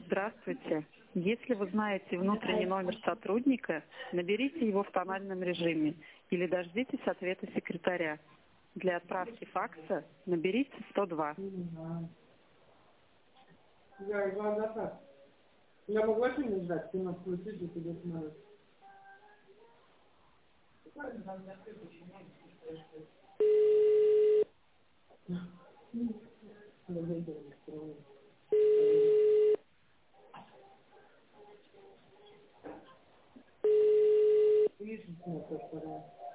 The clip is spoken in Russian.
Здравствуйте. Если вы знаете внутренний номер сотрудника, наберите его в тональном режиме или дождитесь ответа секретаря. Для отправки факса наберите 102. Я могу вообще не ждать, кино включить и тебе смотреть. Видишь,